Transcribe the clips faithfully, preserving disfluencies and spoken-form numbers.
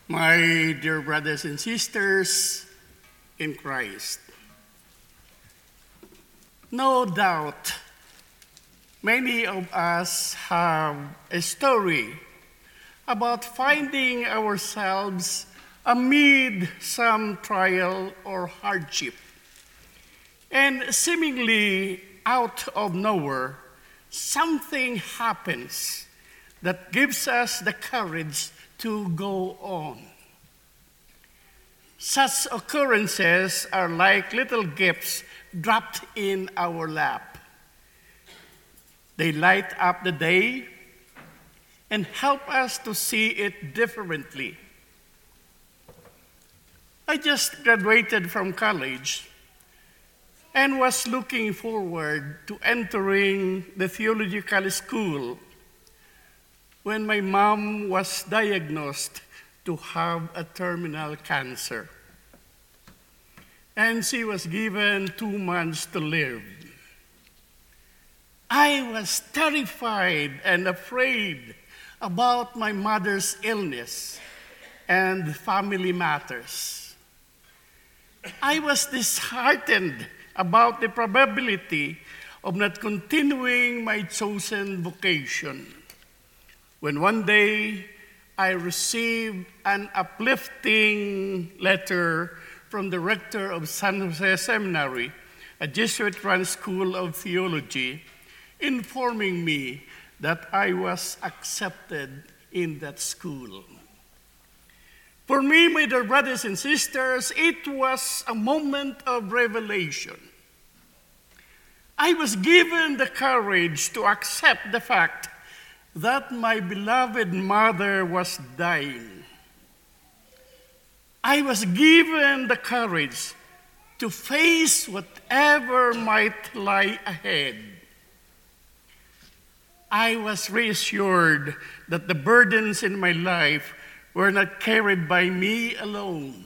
My dear brothers and sisters in Christ, no doubt many of us have a story about finding ourselves amid some trial or hardship, and seemingly out of nowhere, something happens that gives us the courage to go on. Such occurrences are like little gifts dropped in our lap. They light up the day and help us to see it differently. I just graduated from college and was looking forward to entering the theological school when my mom was diagnosed to have a terminal cancer. And she was given two months to live. I was terrified and afraid about my mother's illness and family matters. I was disheartened about the probability of not continuing my chosen vocation, when one day I received an uplifting letter from the rector of San Jose Seminary, a Jesuit-run school of theology, informing me that I was accepted in that school. For me, my dear brothers and sisters, it was a moment of revelation. I was given the courage to accept the fact that my beloved mother was dying. I was given the courage to face whatever might lie ahead. I was reassured that the burdens in my life were not carried by me alone.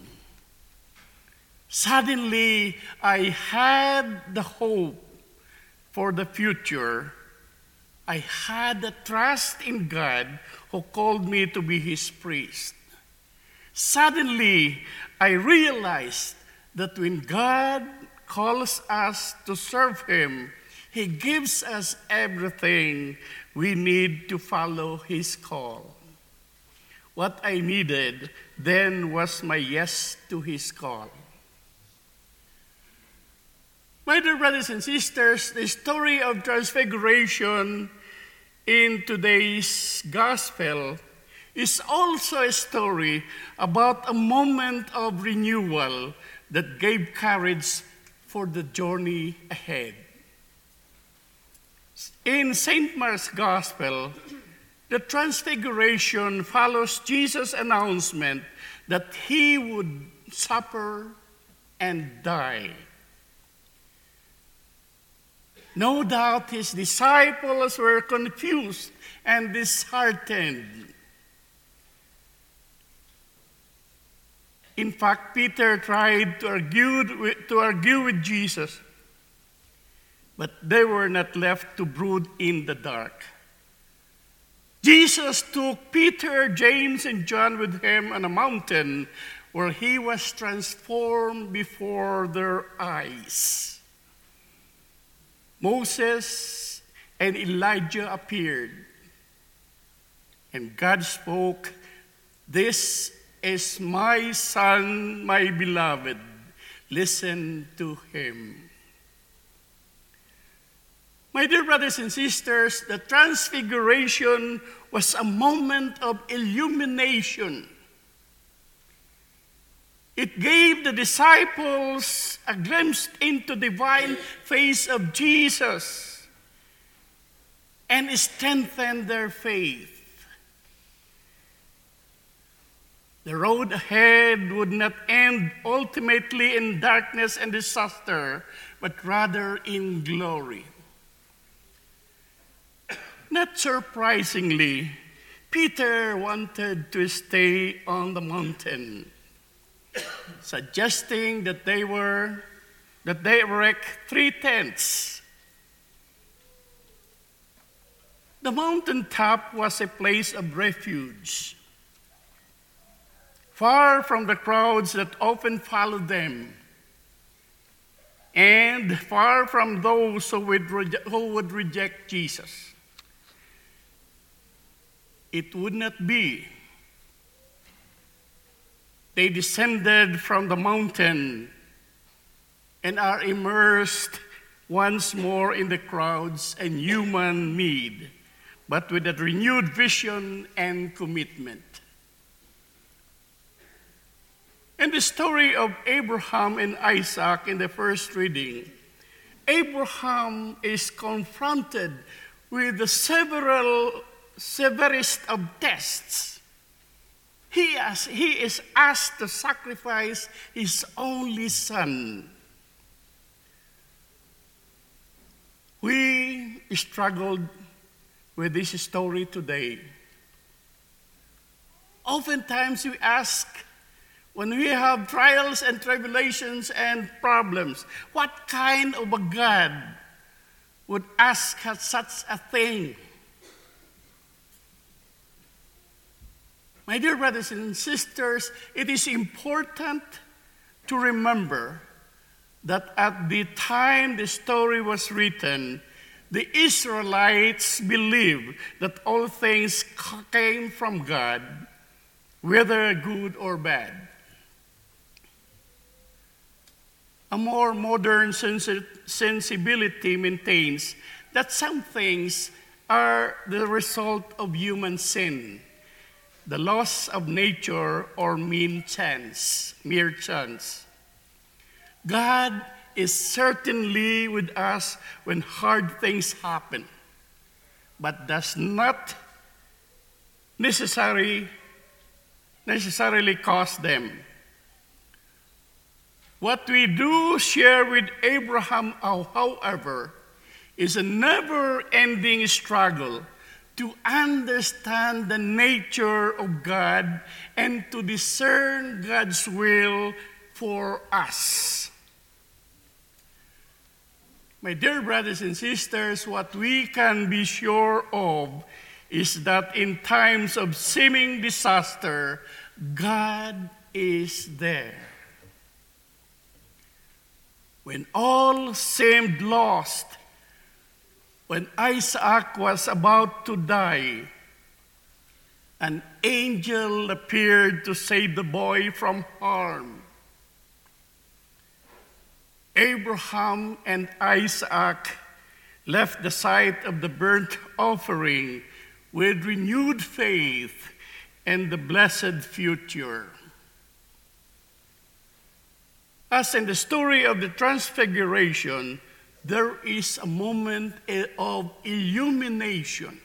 Suddenly, I had the hope for the future. I had the trust in God who called me to be His priest. Suddenly, I realized that when God calls us to serve Him, He gives us everything we need to follow His call. What I needed then was my yes to His call. My dear brothers and sisters, the story of Transfiguration in today's gospel is also a story about a moment of renewal that gave courage for the journey ahead. In Saint Mark's Gospel, the Transfiguration follows Jesus' announcement that He would suffer and die. No doubt His disciples were confused and disheartened. In fact, Peter tried to argue with, to argue with Jesus, but they were not left to brood in the dark. Jesus took Peter, James, and John with Him on a mountain where He was transformed before their eyes. Moses and Elijah appeared, and God spoke, "This is my Son, my beloved. Listen to Him." My dear brothers and sisters, the Transfiguration was a moment of illumination. It gave the disciples a glimpse into the divine face of Jesus and strengthened their faith. The road ahead would not end ultimately in darkness and disaster, but rather in glory. Not surprisingly, Peter wanted to stay on the mountain, suggesting that they were that they erect three tents. The mountaintop was a place of refuge. far from the crowds that often followed them, and far from those who would, reje- who would reject Jesus. It would not be. They descended from the mountain and are immersed once more in the crowds and human need, but with a renewed vision and commitment. In the story of Abraham and Isaac in the first reading, Abraham is confronted with the several severest of tests. He, has, he is asked to sacrifice his only son. We struggled with this story today. Oftentimes we ask, when we have trials and tribulations and problems, what kind of a God would ask such a thing? My dear brothers and sisters, it is important to remember that at the time the story was written, the Israelites believed that all things came from God, whether good or bad. A more modern sensi- sensibility maintains that some things are the result of human sin, the loss of nature or mere chance, mere chance. God is certainly with us when hard things happen, but does not necessarily, necessarily cause them. What we do share with Abraham, however, is a never-ending struggle to understand the nature of God and to discern God's will for us. My dear brothers and sisters, what we can be sure of is that in times of seeming disaster, God is there. When all seemed lost, when Isaac was about to die, an angel appeared to save the boy from harm. Abraham and Isaac left the site of the burnt offering with renewed faith and the blessed future. As in the story of the Transfiguration, there is a moment of illumination.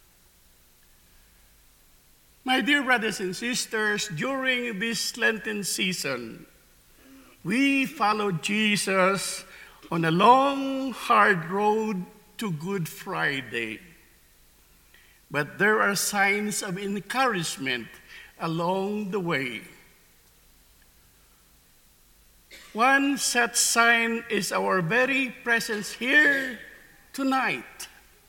My dear brothers and sisters, during this Lenten season, we follow Jesus on a long, hard road to Good Friday. But there are signs of encouragement along the way. One such sign is our very presence here tonight.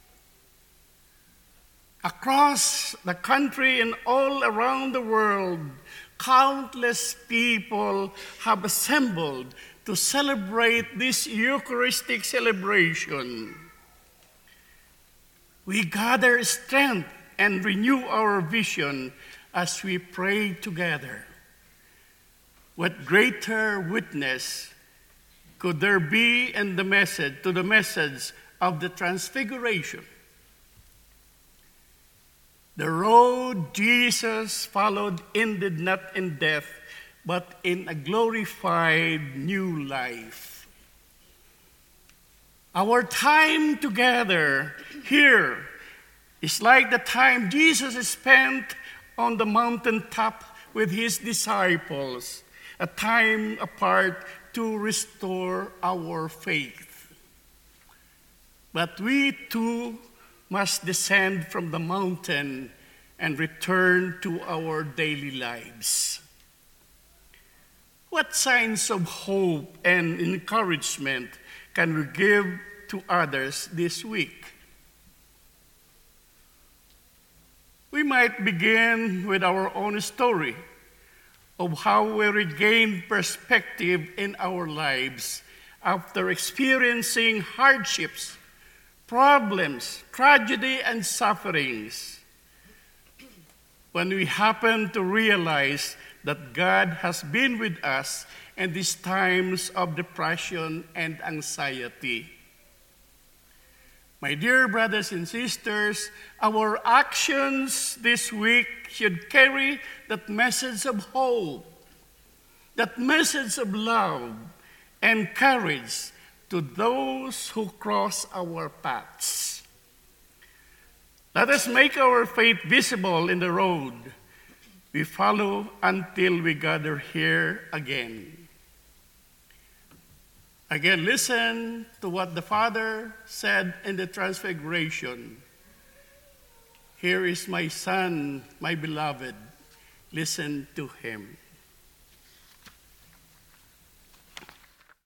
Across the country and all around the world, countless people have assembled to celebrate this Eucharistic celebration. We gather strength and renew our vision as we pray together. What greater witness could there be in the message to the message of the Transfiguration? The road Jesus followed ended not in death, but in a glorified new life. Our time together here is like the time Jesus spent on the mountaintop with his disciples, a time apart to restore our faith. But we too must descend from the mountain and return to our daily lives. What signs of hope and encouragement can we give to others this week? We might begin with our own story of how we regain perspective in our lives after experiencing hardships, problems, tragedy, and sufferings. When we happen to realize that God has been with us in these times of depression and anxiety. My dear brothers and sisters, our actions this week should carry that message of hope, that message of love and courage to those who cross our paths. Let us make our faith visible in the road we follow until we gather here again. Again, listen to what the Father said in the Transfiguration. Here is my Son, my beloved. Listen to him.